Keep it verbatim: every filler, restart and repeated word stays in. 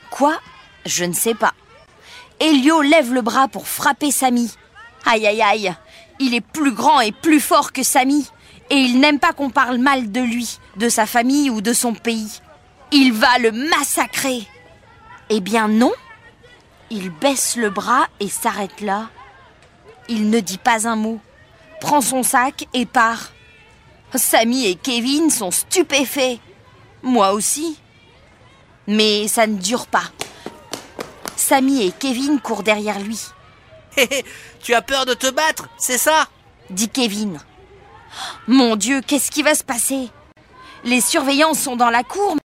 Quoi? Je ne sais pas. Elio lève le bras pour frapper Samy. Aïe aïe aïe, il est plus grand et plus fort que Samy. Et il n'aime pas qu'on parle mal de lui, de sa famille ou de son pays. Il va le massacrer. Eh bien non. Il baisse le bras et s'arrête là. Il ne dit pas un mot, prend son sac et part. Samy et Kevin sont stupéfaits. Moi aussi. Mais ça ne dure pas. Samy et Kevin courent derrière lui. Tu as peur de te battre, c'est ça? Dit Kevin. Mon Dieu, qu'est-ce qui va se passer? Les surveillants sont dans la cour.